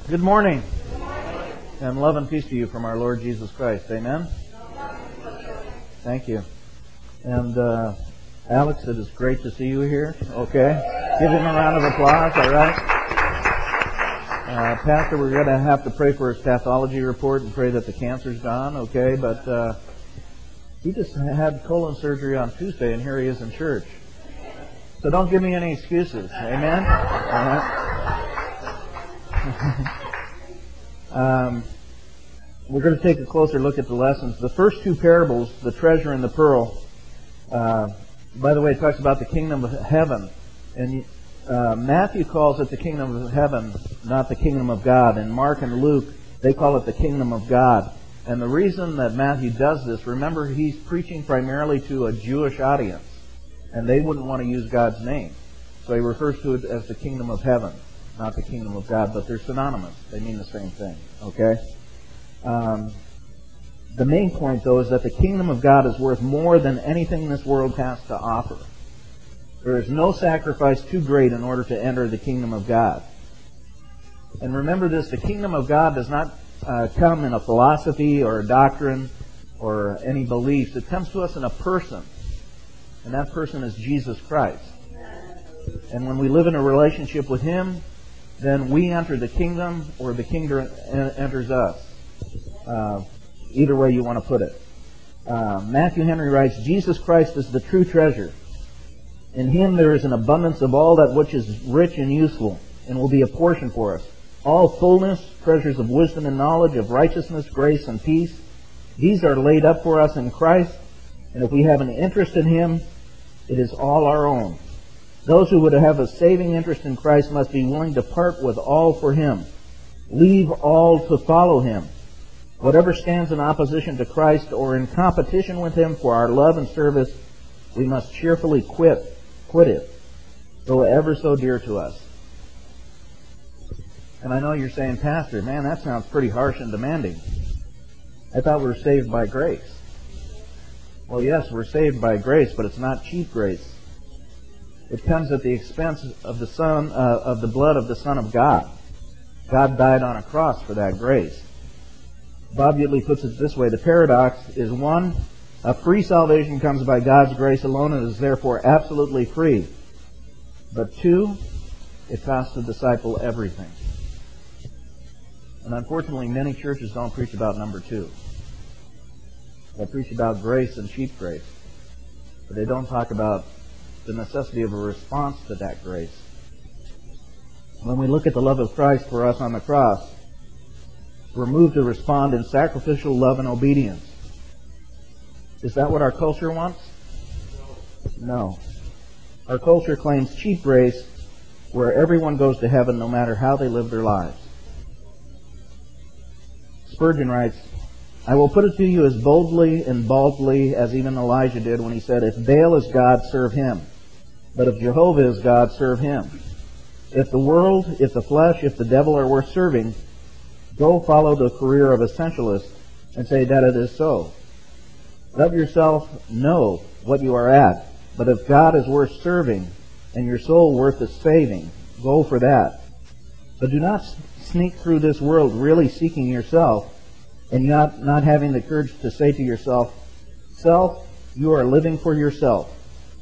Good morning. And love and peace to you from our Lord Jesus Christ. Amen? Thank you. And Alex, it is great to see you here. Okay. Give him a round of applause, all right? Pastor, we're going to have to pray for his pathology report and pray that the cancer's gone, okay? But he just had colon surgery on Tuesday, and here he is in church. So don't give me any excuses. Amen? All right. We're going to take a closer look at the lessons. The first two parables, the treasure and the pearl, by the way, it talks about the kingdom of heaven. And Matthew calls it the kingdom of heaven, not the kingdom of God. And Mark and Luke, they call it the kingdom of God. And the reason that Matthew does this, remember, he's preaching primarily to a Jewish audience. And they wouldn't want to use God's name. So he refers to it as the kingdom of heaven, not the kingdom of God. But they're synonymous. They mean the same thing. Okay? The main point, though, is that the kingdom of God is worth more than anything this world has to offer. There is no sacrifice too great in order to enter the kingdom of God. And remember this, the kingdom of God does not come in a philosophy or a doctrine or any beliefs. It comes to us in a person. And that person is Jesus Christ. And when we live in a relationship with Him, then we enter the kingdom or the kingdom enters us. Either way you want to put it. Matthew Henry writes, Jesus Christ is the true treasure. In Him there is an abundance of all that which is rich and useful, and will be a portion for us. All fullness, treasures of wisdom and knowledge, of righteousness, grace, and peace. These are laid up for us in Christ, and if we have an interest in Him, it is all our own. Those who would have a saving interest in Christ must be willing to part with all for Him. Leave all to follow Him. Whatever stands in opposition to Christ or in competition with Him for our love and service, we must cheerfully quit it, though ever so dear to us. And I know you're saying, Pastor, man, that sounds pretty harsh and demanding. I thought we were saved by grace. Well, yes, we're saved by grace, but it's not cheap grace. It comes at the expense of the blood of the Son of God. God died on a cross for that grace. Bob Utley puts it this way: the paradox is, one, a free salvation comes by God's grace alone and is therefore absolutely free. But two, it costs the disciple everything. And unfortunately, many churches don't preach about number two. They preach about grace and cheap grace. But they don't talk about the necessity of a response to that grace. When we look at the love of Christ for us on the cross, we're moved to respond in sacrificial love and obedience. Is that what our culture wants? No. Our culture claims cheap grace where everyone goes to heaven no matter how they live their lives. Spurgeon writes, I will put it to you as boldly and baldly as even Elijah did when he said, if Baal is God, serve him. But if Jehovah is God, serve him. If the world, if the flesh, if the devil are worth serving, go follow the career of essentialist and say that it is so. Let yourself know what you are at. But if God is worth serving and your soul worth the saving, go for that. But do not sneak through this world really seeking yourself and not having the courage to say to yourself, self, you are living for yourself.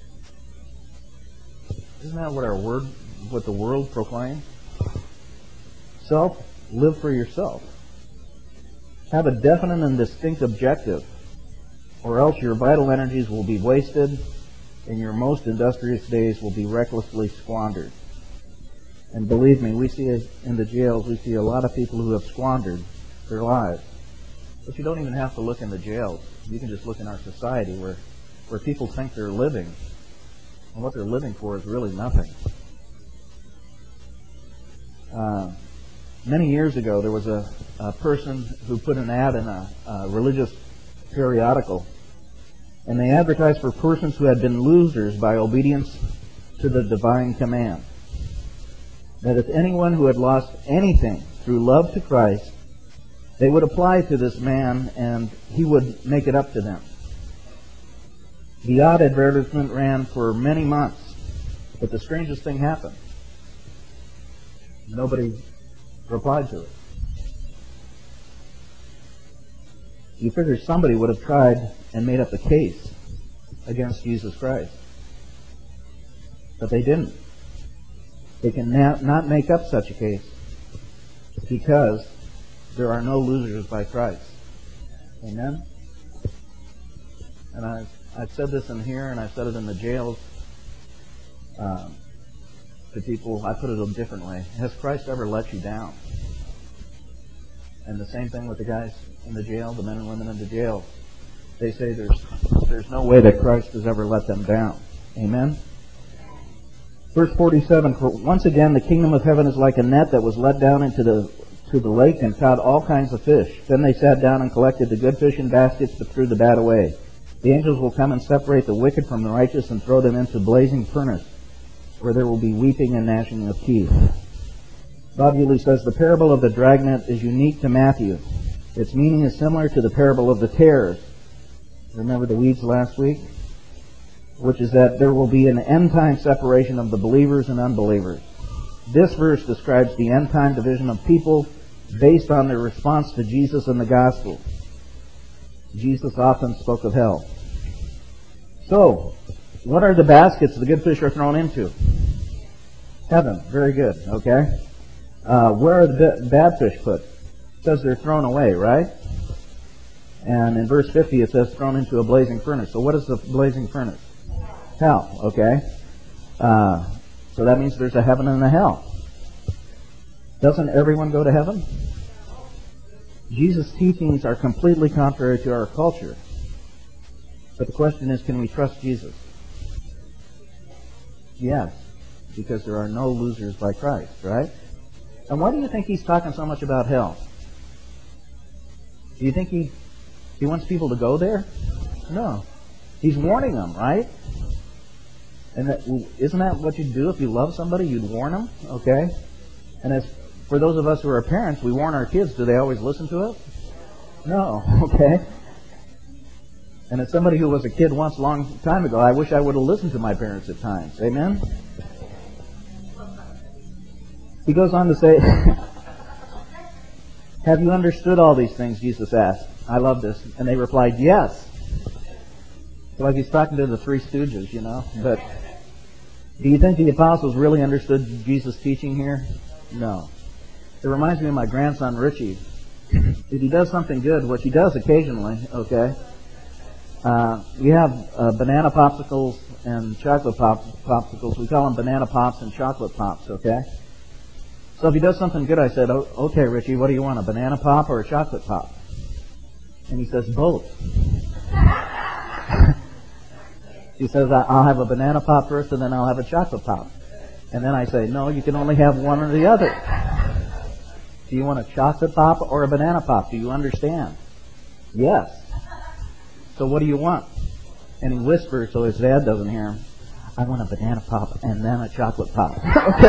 Isn't that what the world proclaims? Self, live for yourself. Have a definite and distinct objective, or else your vital energies will be wasted and your most industrious days will be recklessly squandered. And believe me, we see it in the jails, we see a lot of people who have squandered their lives. But you don't even have to look in the jails. You can just look in our society where people think they're living, and what they're living for is really nothing. Many years ago, there was a person who put an ad in a religious periodical, and they advertised for persons who had been losers by obedience to the divine command. That if anyone who had lost anything through love to Christ, they would apply to this man and he would make it up to them. The odd advertisement ran for many months, but the strangest thing happened. Nobody replied to it. You figure somebody would have tried and made up a case against Jesus Christ. But they didn't. They can not make up such a case because there are no losers by Christ. Amen? And I've said this in here, and I've said it in the jails to people. I put it a different way. Has Christ ever let you down? And the same thing with the guys in the jail, the men and women in the jail. They say there's no way that Christ has ever let them down. Amen? Verse 47, for once again the kingdom of heaven is like a net that was let down into the lake and caught all kinds of fish. Then they sat down and collected the good fish in baskets, but threw the bad away. The angels will come and separate the wicked from the righteous and throw them into blazing furnace, where there will be weeping and gnashing of teeth. Bob Yulee says the parable of the dragnet is unique to Matthew. Its meaning is similar to the parable of the tares. Remember the weeds last week? Which is that there will be an end-time separation of the believers and unbelievers. This verse describes the end-time division of people based on their response to Jesus and the gospel. Jesus often spoke of hell. So, what are the baskets the good fish are thrown into? Heaven. Very good. Okay. Where are the bad fish put? It says they're thrown away, right? And in verse 50 it says thrown into a blazing furnace. So what is the blazing furnace? Hell. Okay. So that means there's a heaven and a hell. Doesn't everyone go to heaven? Jesus' teachings are completely contrary to our culture. But the question is, can we trust Jesus? Yes, because there are no losers by Christ, right? And why do you think he's talking so much about hell? Do you think he wants people to go there? No. He's warning them, right? And isn't that what you'd do if you love somebody? You'd warn them, okay? And as for those of us who are parents, we warn our kids. Do they always listen to us? No, okay? And as somebody who was a kid once a long time ago, I wish I would have listened to my parents at times. Amen? He goes on to say, have you understood all these things, Jesus asked. I love this. And they replied, yes. It's like he's talking to the Three Stooges, you know. But do you think the apostles really understood Jesus' teaching here? No. It reminds me of my grandson, Richie. If he does something good, which he does occasionally, okay, we have banana popsicles and chocolate popsicles. We call them banana pops and chocolate pops, okay? So if he does something good, I said, okay, Richie, what do you want, a banana pop or a chocolate pop? And he says, both. He says, I'll have a banana pop first and then I'll have a chocolate pop. And then I say, no, you can only have one or the other. Do you want a chocolate pop or a banana pop? Do you understand? Yes. So what do you want? And he whispers so his dad doesn't hear him. I want a banana pop and then a chocolate pop.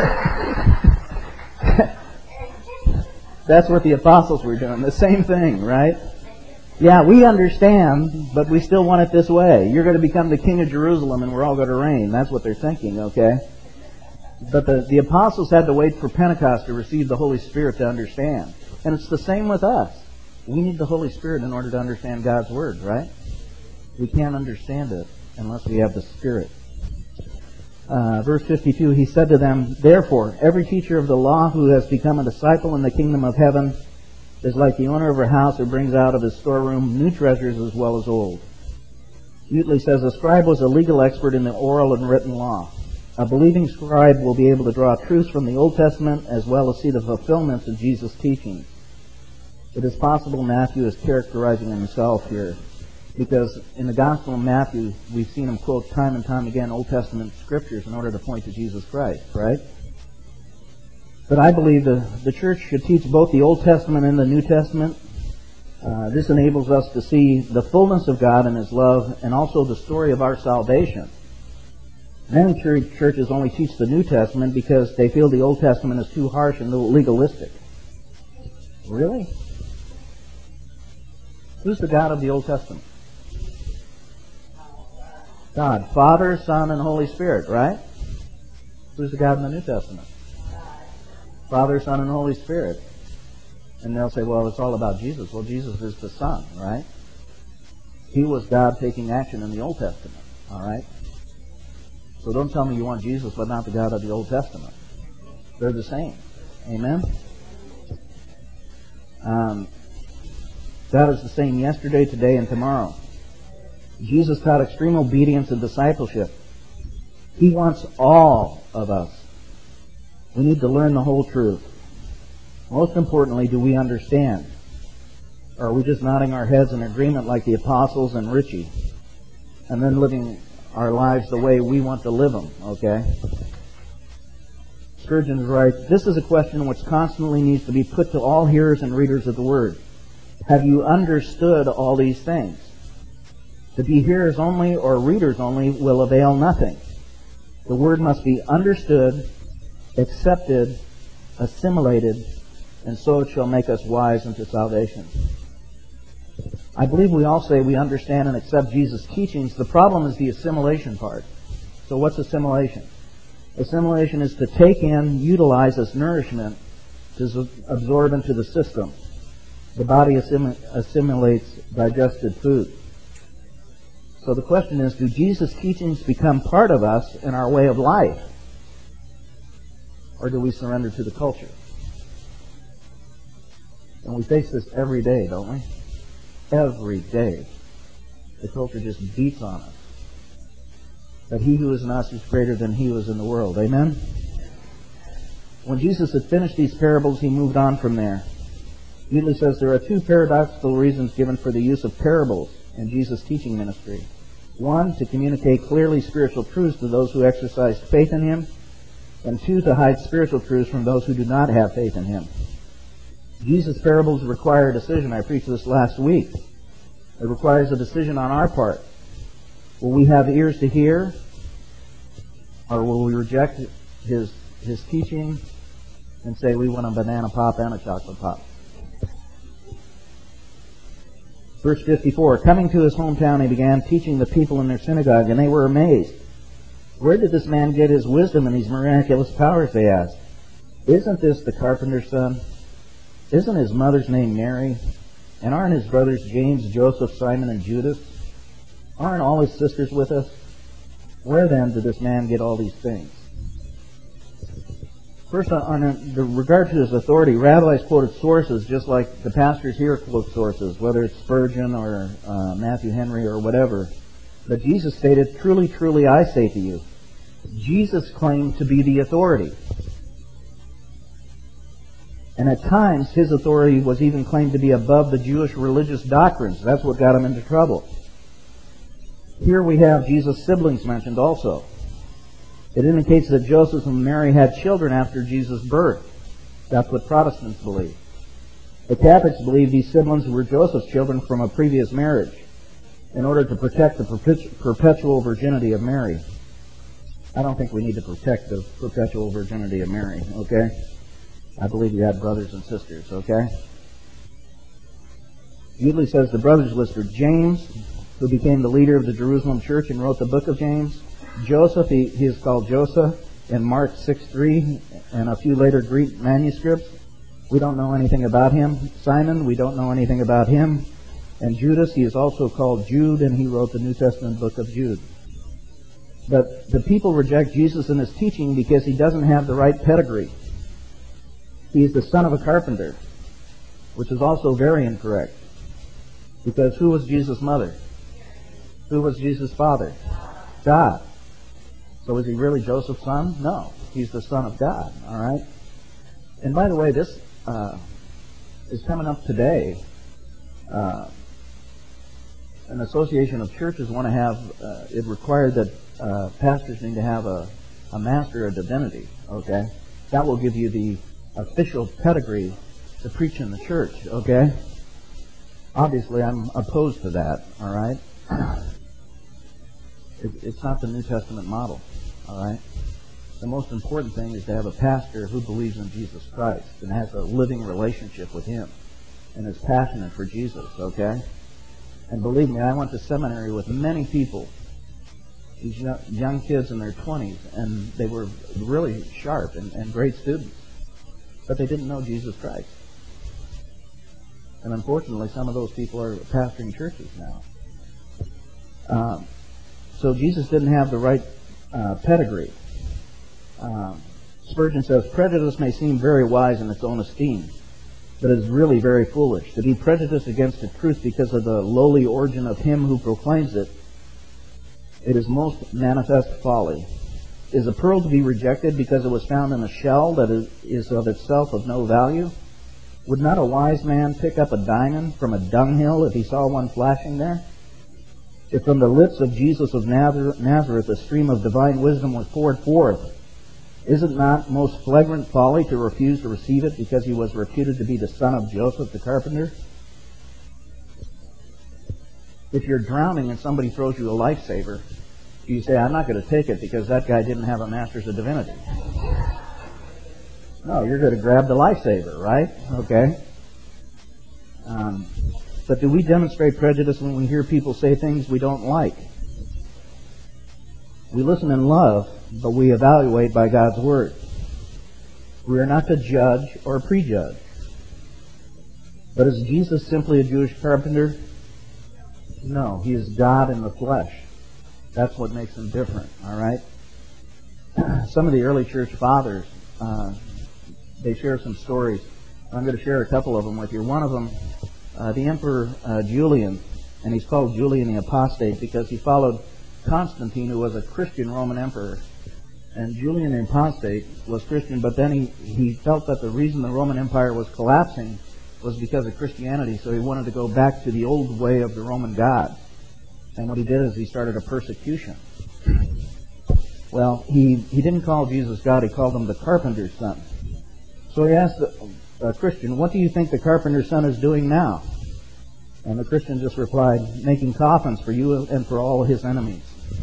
That's what the apostles were doing. The same thing, right? Yeah, we understand, but we still want it this way. You're going to become the king of Jerusalem and we're all going to reign. That's what they're thinking, okay? But the apostles had to wait for Pentecost to receive the Holy Spirit to understand. And it's the same with us. We need the Holy Spirit in order to understand God's Word, right? We can't understand it unless we have the Spirit. Verse 52, he said to them, therefore, every teacher of the law who has become a disciple in the kingdom of heaven is like the owner of a house who brings out of his storeroom new treasures as well as old. Utley says, a scribe was a legal expert in the oral and written law. A believing scribe will be able to draw truths from the Old Testament as well as see the fulfillments of Jesus' teachings. It is possible Matthew is characterizing himself here, because in the Gospel of Matthew, we've seen him quote time and time again Old Testament scriptures in order to point to Jesus Christ, right? But I believe the church should teach both the Old Testament and the New Testament. This enables us to see the fullness of God and His love and also the story of our salvation. Many churches only teach the New Testament because they feel the Old Testament is too harsh and legalistic. Really? Who's the God of the Old Testament? God. Father, Son, and Holy Spirit, right? Who's the God in the New Testament? Father, Son, and Holy Spirit. And they'll say, well, it's all about Jesus. Well, Jesus is the Son, right? He was God taking action in the Old Testament. All right? So don't tell me you want Jesus but not the God of the Old Testament. They're the same. Amen? God is the same yesterday, today, and tomorrow. Jesus taught extreme obedience and discipleship. He wants all of us. We need to learn the whole truth. Most importantly, do we understand? Or are we just nodding our heads in agreement like the apostles and Richie, and then living our lives the way we want to live them, okay? Spurgeon writes, "This is a question which constantly needs to be put to all hearers and readers of the Word. Have you understood all these things? To be hearers only or readers only will avail nothing. The Word must be understood, accepted, assimilated, and so it shall make us wise unto salvation." I believe we all say we understand and accept Jesus' teachings. The problem is the assimilation part. So what's assimilation? Assimilation is to take in, utilize as nourishment, to absorb into the system. The body assimilates digested food. So the question is, do Jesus' teachings become part of us in our way of life? Or do we surrender to the culture? And we face this every day, don't we? Every day. The culture just beats on us. That he who is in us is greater than he who is in the world. Amen? When Jesus had finished these parables, he moved on from there. Usually says there are two paradoxical reasons given for the use of parables in Jesus' teaching ministry. One, to communicate clearly spiritual truths to those who exercised faith in him. And two, to hide spiritual truths from those who do not have faith in him. Jesus' parables require a decision. I preached this last week. It requires a decision on our part. Will we have ears to hear, or will we reject his teaching and say we want a banana pop and a chocolate pop? Verse 54, coming to his hometown, he began teaching the people in their synagogue, and they were amazed. Where did this man get his wisdom and these miraculous powers, they asked. Isn't this the carpenter's son? Isn't his mother's name Mary? And aren't his brothers James, Joseph, Simon, and Judas? Aren't all his sisters with us? Where then did this man get all these things? First, on regard to his authority, rabbis quoted sources just like the pastors here quote sources, whether it's Spurgeon or Matthew Henry or whatever. But Jesus stated, "Truly, truly, I say to you." Jesus claimed to be the authority. And at times, his authority was even claimed to be above the Jewish religious doctrines. That's what got him into trouble. Here we have Jesus' siblings mentioned also. It indicates that Joseph and Mary had children after Jesus' birth. That's what Protestants believe. The Catholics believe these siblings were Joseph's children from a previous marriage in order to protect the perpetual virginity of Mary. I don't think we need to protect the perpetual virginity of Mary, okay? I believe you had brothers and sisters, okay? Usually says the brothers listed James, who became the leader of the Jerusalem church and wrote the book of James. Joseph, he is called Joseph in Mark 6:3 and a few later Greek manuscripts. We don't know anything about him. Simon, we don't know anything about him. And Judas, he is also called Jude, and he wrote the New Testament book of Jude. But the people reject Jesus and his teaching because he doesn't have the right pedigree. He is the son of a carpenter, which is also very incorrect. Because who was Jesus' mother? Who was Jesus' father? God. So is he really Joseph's son? No. He's the son of God, all right? And by the way, this is coming up today. An association of churches want to have, it required that pastors need to have a master of divinity, okay? That will give you the official pedigree to preach in the church, okay? Obviously, I'm opposed to that, all right? It's not the New Testament model, all right? The most important thing is to have a pastor who believes in Jesus Christ and has a living relationship with him and is passionate for Jesus, okay? And believe me, I went to seminary with many people, these young kids in their 20s, and they were really sharp and great students, but they didn't know Jesus Christ. And unfortunately, some of those people are pastoring churches now. So Jesus didn't have the right pedigree. Spurgeon says, prejudice may seem very wise in its own esteem, but is really very foolish. To be prejudiced against the truth because of the lowly origin of him who proclaims it, it is most manifest folly. Is a pearl to be rejected because it was found in a shell that is of itself of no value? Would not a wise man pick up a diamond from a dunghill if he saw one flashing there? If from the lips of Jesus of Nazareth a stream of divine wisdom was poured forth, is it not most flagrant folly to refuse to receive it because he was reputed to be the son of Joseph the carpenter? If you're drowning and somebody throws you a lifesaver, you say, I'm not going to take it because that guy didn't have a master's of divinity. No, you're going to grab the lifesaver, right? Okay. But do we demonstrate prejudice when we hear people say things we don't like? We listen in love, but we evaluate by God's Word. We are not to judge or prejudge. But is Jesus simply a Jewish carpenter? No, he is God in the flesh. That's what makes him different, all right? Some of the early church fathers, they share some stories. I'm going to share a couple of them with you. One of them, the Emperor Julian, and he's called Julian the Apostate because he followed Constantine, who was a Christian Roman emperor. And Julian the Apostate was Christian, but then he felt that the reason the Roman Empire was collapsing was because of Christianity, so he wanted to go back to the old way of the Roman God. And what he did is he started a persecution. Well, he didn't call Jesus God, he called him the carpenter's son. So he asked a Christian, what do you think the carpenter's son is doing now? And the Christian just replied, making coffins for you and for all his enemies.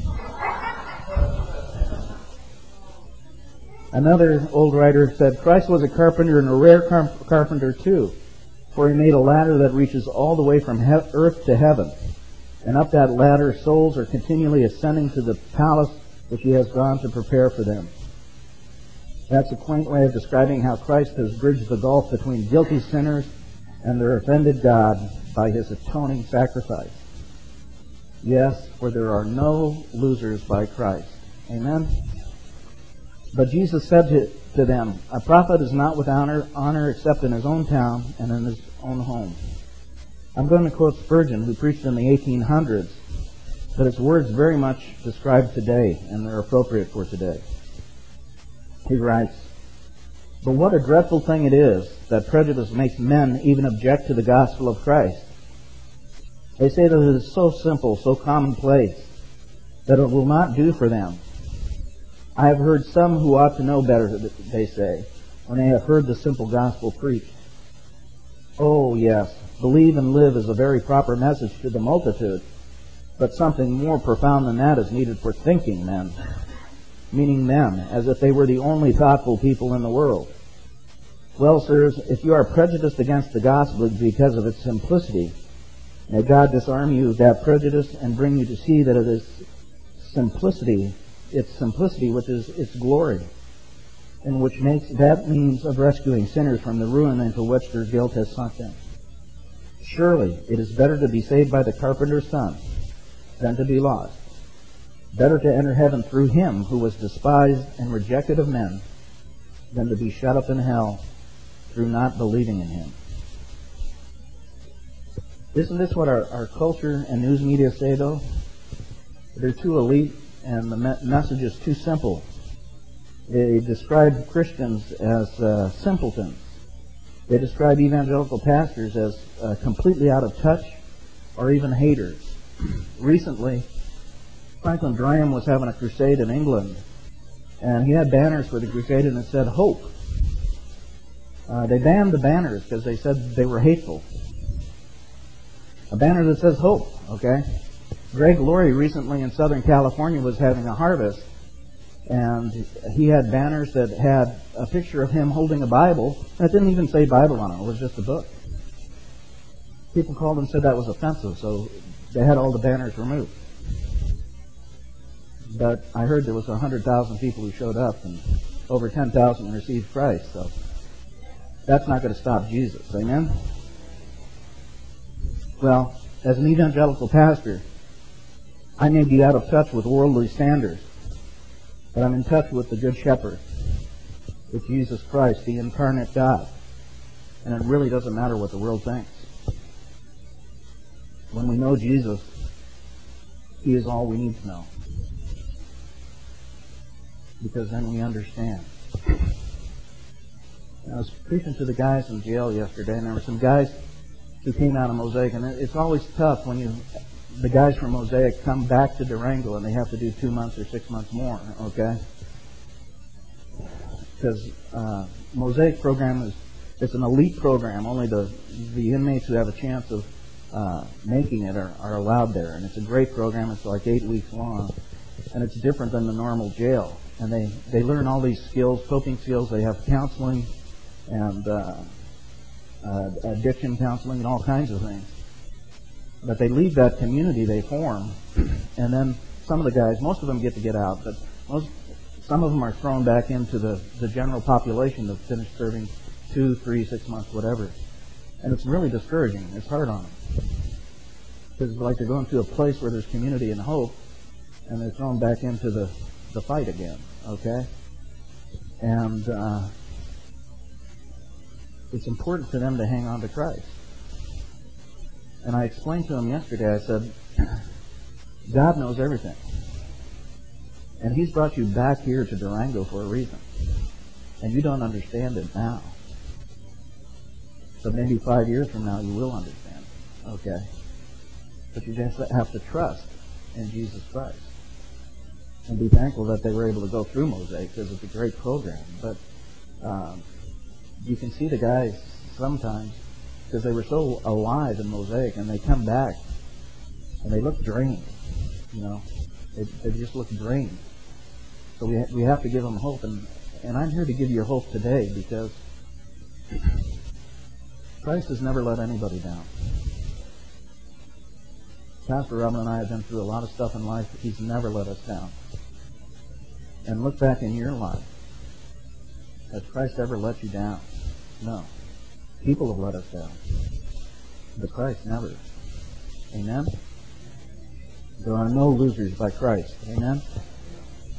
Another old writer said, Christ was a carpenter and a rare carpenter too, for he made a ladder that reaches all the way from earth to heaven. And up that ladder, souls are continually ascending to the palace which he has gone to prepare for them. That's a quaint way of describing how Christ has bridged the gulf between guilty sinners and their offended God by his atoning sacrifice. Yes, for there are no losers by Christ. Amen? But Jesus said to them, a prophet is not without honor except in his own town and in his own home. I'm going to quote Spurgeon, who preached in the 1800s, but his words very much describe today, and they're appropriate for today. He writes, but what a dreadful thing it is that prejudice makes men even object to the gospel of Christ. They say that it is so simple, so commonplace, that it will not do for them. I have heard some who ought to know better, they say, when they have heard the simple gospel preached. Oh, yes, believe and live is a very proper message to the multitude, but something more profound than that is needed for thinking men, meaning them, as if they were the only thoughtful people in the world. Well, sirs, if you are prejudiced against the gospel because of its simplicity, may God disarm you of that prejudice and bring you to see that it is simplicity, its simplicity which is its glory, and which makes that means of rescuing sinners from the ruin into which their guilt has sunk them. Surely it is better to be saved by the carpenter's son than to be lost. Better to enter heaven through him who was despised and rejected of men than to be shut up in hell through not believing in him. Isn't this what our culture and news media say, though? They're too elite and the message is too simple. They describe Christians as simpletons. They describe evangelical pastors as completely out of touch or even haters. Recently, Franklin Graham was having a crusade in England, and he had banners for the crusade and it said hope. They banned the banners because they said they were hateful. A banner that says hope, okay? Greg Laurie recently in Southern California was having a harvest, and he had banners that had a picture of him holding a Bible, and it didn't even say Bible on it. It was just a book. People called and said that was offensive, so they had all the banners removed. But I heard there was 100,000 people who showed up, and over 10,000 received Christ, so that's not going to stop Jesus. Amen? Well, as an evangelical pastor, I may be out of touch with worldly standards, but I'm in touch with the Good Shepherd, with Jesus Christ, the incarnate God. And it really doesn't matter what the world thinks. When we know Jesus, He is all we need to know. Because then we understand. I was preaching to the guys in jail yesterday, and there were some guys who came out of Mosaic, and it's always tough when the guys from Mosaic come back to Durango and they have to do 2 months or 6 months more, okay? Because Mosaic program it's an elite program. Only the inmates who have a chance of making it are allowed there, and it's a great program. It's like 8 weeks long, and it's different than the normal jail. And they learn all these skills, coping skills. They have counseling and addiction counseling and all kinds of things. But they leave that community they form, and then some of the guys, most of them get to get out, but some of them are thrown back into the general population to finish serving 2, 3, 6 months, whatever. And it's really discouraging. It's hard on them. Because it's like they're going to a place where there's community and hope, and they're thrown back into the fight again, okay? And it's important for them to hang on to Christ. And I explained to them yesterday, I said, God knows everything. And He's brought you back here to Durango for a reason. And you don't understand it now. So maybe 5 years from now you will understand, okay? But you just have to trust in Jesus Christ. And be thankful that they were able to go through Mosaic, because it's a great program. But you can see the guys sometimes, because they were so alive in Mosaic, and they come back and they look drained. You know, they just look drained. So we have to give them hope, and I'm here to give you hope today, because Christ has never let anybody down. Pastor Robin and I have been through a lot of stuff in life, but He's never let us down. And look back in your life. Has Christ ever let you down? No. People have let us down. But Christ never. Amen? There are no losers by Christ. Amen?